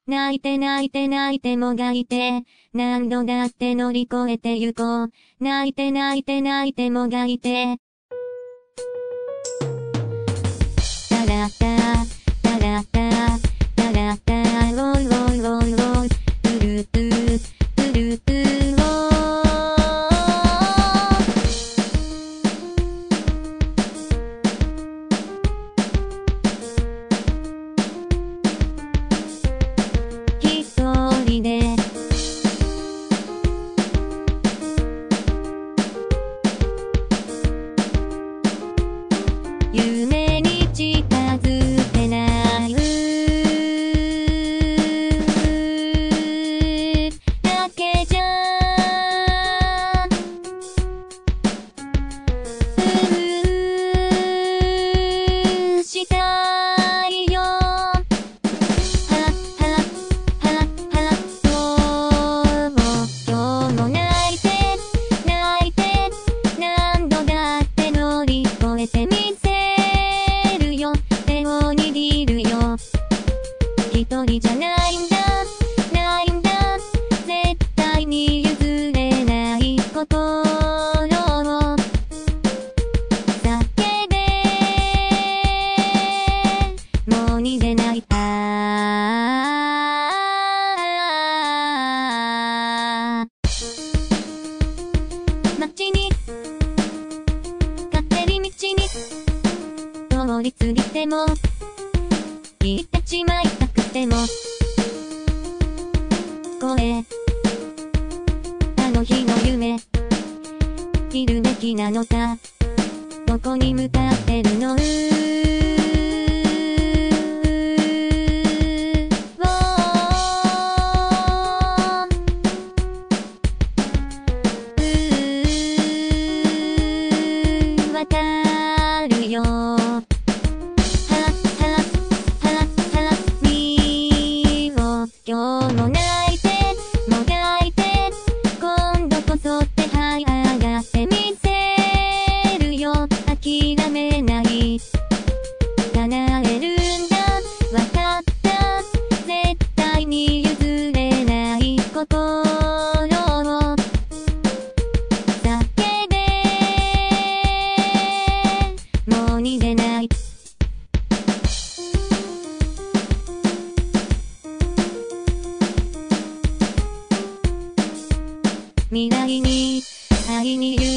泣いて泣いて泣いてもがいて、何度だって乗り越えてゆこう。泣いて泣いて泣いてもがいて。タラッタ、タラッタ、タラッタ、ロンロンロンロン、トゥルトゥ、トゥルトゥロー。一人で夢に近づけないだけじゃしたいよ。はははは今日も泣いて泣いて何度だって乗り越えてみせるよ。手を握るよ。一人じゃないんだないんだ、絶対に譲れない心を叫べ、もう逃げない。街に勝手に道に通り過ぎても行ってしまいたくても声あの日の夢切るべきなのか、どこに向かってるのわかるよ。今日も泣いてもがいて今度こそって這い上がってみせるよ。諦めない叶えるんだわかった、絶対に譲れない心を叫べ、もう逃げない。未来に会いに行く